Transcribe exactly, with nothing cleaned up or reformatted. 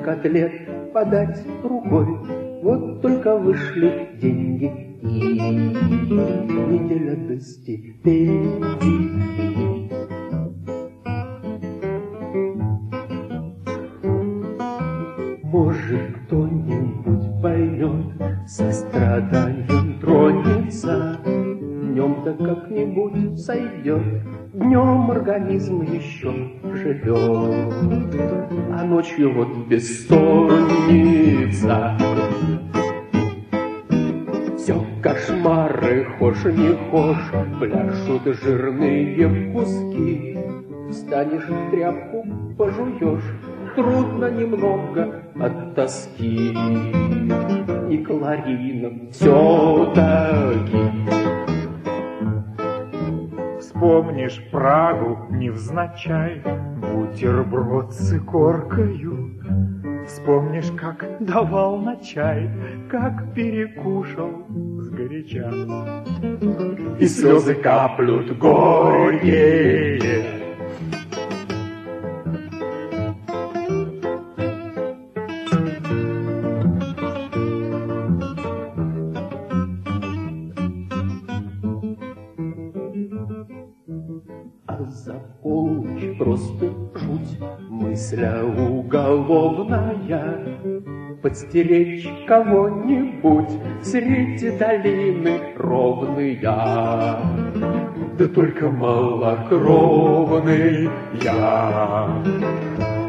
котлет подать рукой. Вот только вышли деньги, и неделя до стипендий. Может, кто-нибудь поймет, состраданием тронется, днем да как-нибудь сойдет, днем организм еще живет, а ночью вот бессонница. Все кошмары, хошь не хошь, пляшут жирные куски. Встанешь, тряпку пожуешь, трудно немного от тоски. И Кларина все-таки. Вспомнишь Прагу невзначай, бутерброд с икоркою. Вспомнишь, как давал на чай, как перекушал сгоряча. И слезы каплют горькие. А за полночь просто жуть, мысля уголовная, подстеречь кого-нибудь среди долины ровная. Да только малокровный я.